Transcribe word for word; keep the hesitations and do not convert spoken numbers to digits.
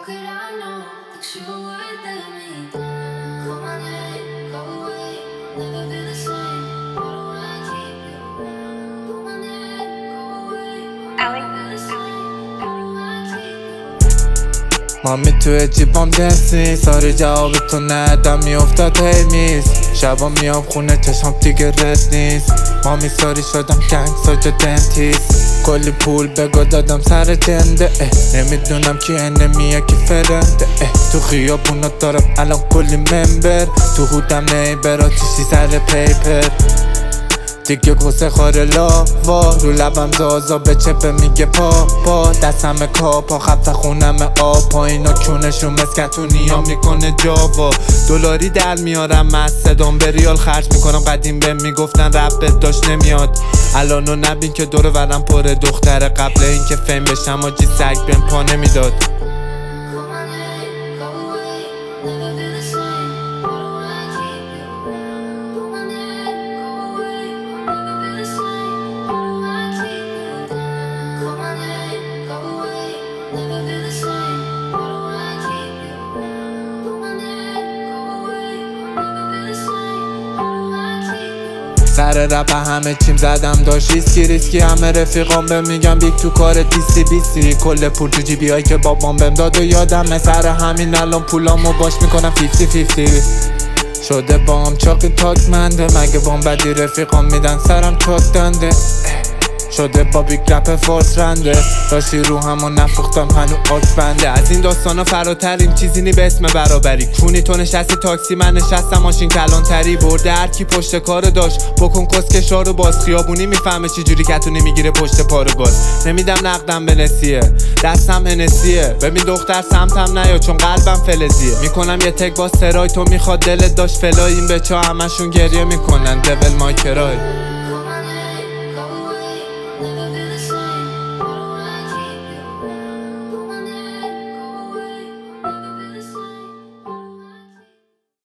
could I know that you would let me down? Call my name, go away, never be the same. Why do I keep you around? Call my name, go away, never be the same. Why do I keep you around? مامی توی جیبام دست نیست، آره جواب تو ندم میافتاد هی میز. شبا میام خونه چشم دیگه رد نیست. مامی ساری شدم گنگ ساجا دنتیست. کلی پول بگو دادم سر جنده اه. نمیدونم کی انمیه کی فرنده اه. تو خیابونا دارم الان کلی ممبر. تو هودم نیبرا چیشی سر پیپر. دیگه کسه خاره لاوا رو لبم زازا به چپه میگه پا پا دستم کاپا خبت خونم آپا اینا کونشون مسکتونی ها میکنه جاوا. دلاری در میارم از صدام به ریال خرج میکنم. قدیم به میگفتن ربت داشت نمیاد. الانو نبین که دور ورم پر دختر. قبل این که فیم بشم آجی سگ بهم پا نمیداد. سر رپ همه چیم زدم داشت ریسکی ریسکی. همه رفیقام بهم میگم بیگ تو کار دیسی بیسی. کل پول تو جیبی هایی که بابام بهم داد و یادمه. سر همین الان پولامو باش میکنم فیفتی فیفتی. شده بام چاقی تاک منده. مگه بام بدی رفیقام میدن سرم چاک دنده. شده با بیگ رپ فورس رنده. داشتی رو همو نفروختم هنو آک بنده. از این داستانا فراتریم چیزی نی به اسم برابری. کونی تو نشستی تاکسی من نشستم ماشین کلانتری. برده هر کی پشت کار داشت بکن کسکشا رو باز. خیابونی میفهمه چی جوری کتونی میگیره پشت پارو گاز. نمیدم نقدم به نسیه دستم هنسیه. ببین دختر سمتم نیا چون قلبم فلزیه. میکنم یه تک با سرای تو میخواد دلت داشت فلای. این بچه ها همشون گریه میکنن دول مای کرای. Never